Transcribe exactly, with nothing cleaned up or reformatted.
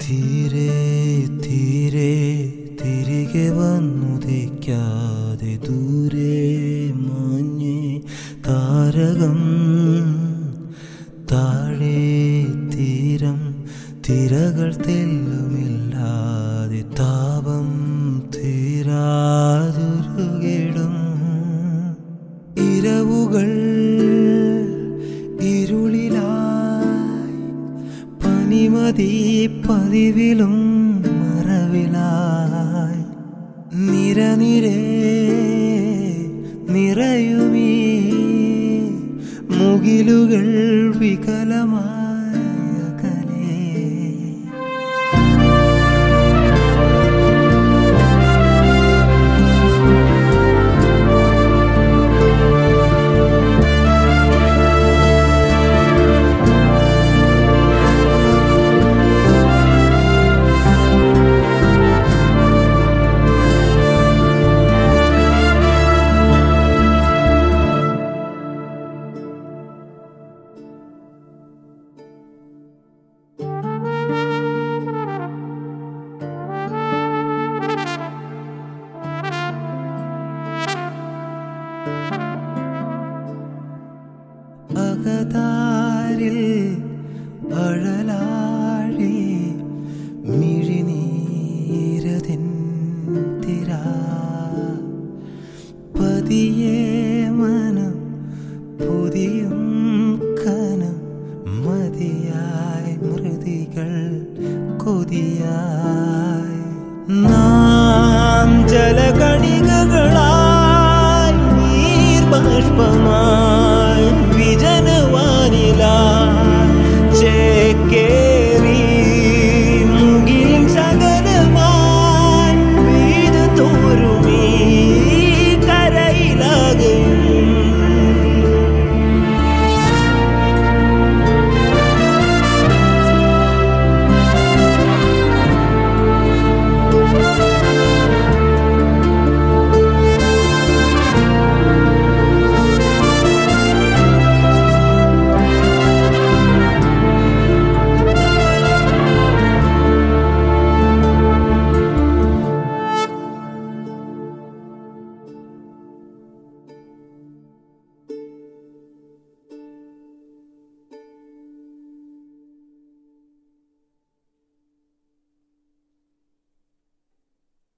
ധീരെ ധീരെ തിരികെ വന്നുദിക്കാതെ ദൂരെ മാഞ്ഞേ താരകം താഴെ തീരം തിരകൾ തെല്ലുമില്ലാതെ താപം തീരാതുരുകിടും ഇരവുകൾ ഇരുളിലായി പനിമതി പതിവിലും മറവിലായി നിരനിരേ നിറയുമീ മുകിലുകൾ വികലമായ കലേ അകതാരിൽ അഴലാഴി മിഴിനീരതിൻ തിര പതിയെ മനം പുതിയും കനം മതിയായി മൃതികൾ കൊതിയായി നാം ജലകണികകളായി നീർബാഷ്പമായി വിജനവാനിലായി ചേക്കേ